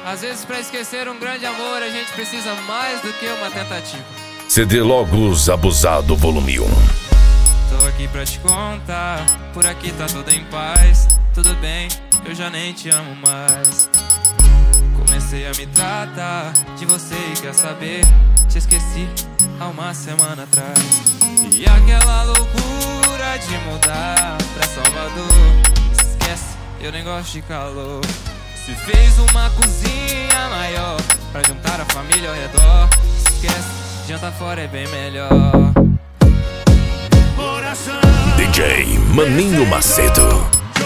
Às vezes, pra esquecer um grande amor, a gente precisa mais do que uma tentativa. CD Logos Abusado Volume 1. Tô aqui pra te contar, por aqui tá tudo em paz. Tudo bem, eu já nem te amo mais. Comecei a me tratar de você e quer saber, te esqueci há uma semana atrás. E aquela loucura de mudar pra Salvador, esquece, eu nem gosto de calor. Se fez uma cozinha maior pra juntar a família ao redor, esquece, janta fora é bem melhor. DJ Maninho Macedo.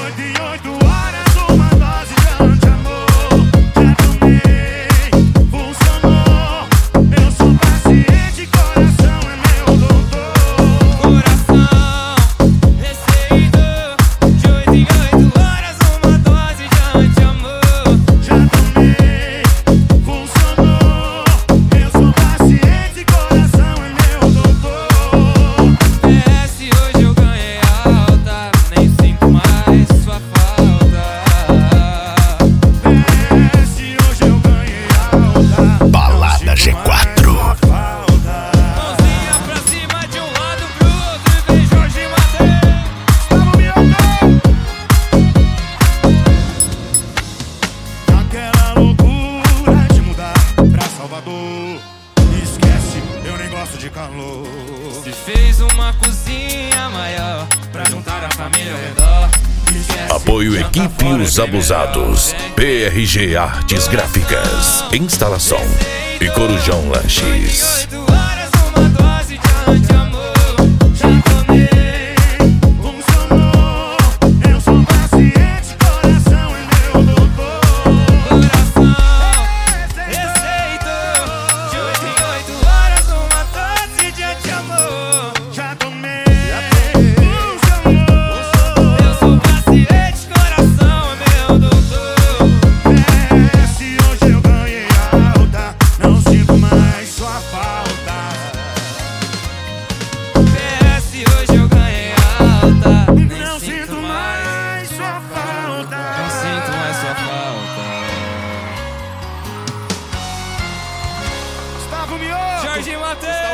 Esquece, eu nem gosto de calor. Se fez uma cozinha maior pra juntar a família ao redor, esquece, Apoio Equipe Os Abusados, PRG Artes Gráficas, Instalação e Corujão Lanches. 8 horas, uma dose de anti-amor. Já tomei, funcionou. Eu sou paciente, coração é meu doutor. coração receitou. De 8 em 8 horas, uma dose de anti-amor. Já tomei, funcionou. Eu sou paciente, coração é meu doutor. Se hoje eu ganhei alta, não sinto mais sua falta. PS, hoje eu ganhei alta, nem Não sinto mais sua falta. Não sinto mais sua falta. Gustavo Mioto. Jorge Mateus.